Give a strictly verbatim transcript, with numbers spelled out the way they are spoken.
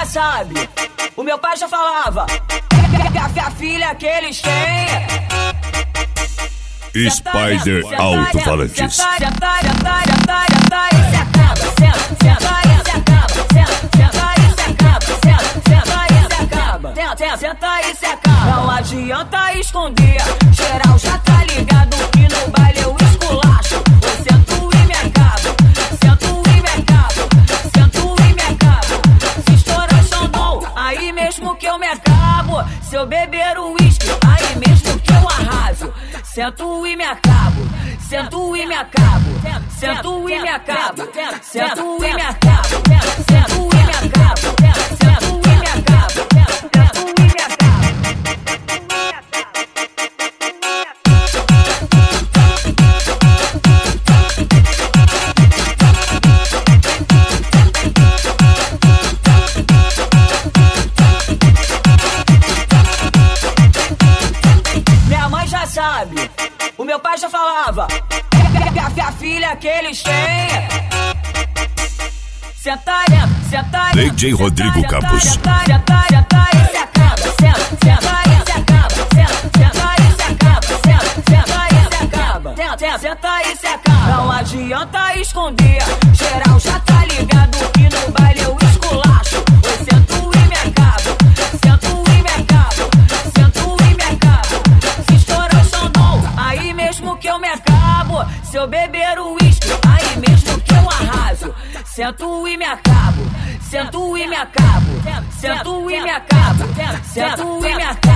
sabe, o meu pai já falava que a filha que eles têm. Spider Alto-Falantes. Senta, senta, senta, senta, senta e se acaba. Senta, senta e se acaba. Senta, senta e se acaba. Senta, senta e se acaba. Senta, senta e se acaba. Não adianta esconder, geral já tá ligado que no baile eu esculacho. Eu sento e me acabo, sento e me acabo, sento e me acabo. Se estourar Xandão, aí mesmo que eu me acabo. Se eu beber o uísque, aí mesmo que eu arraso. Sento e me acabo, sento e me acabo, sento e me acabo, sento e me acabo, sento e me acabo, sento e me acabo, sento e me acabo. Minha mãe já sabe, o meu pai já falava que a filha que eles têm. Senta, senta, D J Rodrigo Campos. Senta, senta, senta e se acaba. Senta, senta e se acaba. Senta, senta e se acaba. Senta, senta e se acaba. Senta, senta e se acaba. Não adianta esconder, geral já tá ligado que no baile eu esculacho. Eu sento e me acabo, sento e me acabo, sento e me acabo. Se estourar Xandão, aí mesmo que eu me acabo. Se eu beber o uísque, aí mesmo que eu arraso. Sento e me acabo, sento e me acabo, sento e me acabo, sento e me acabo.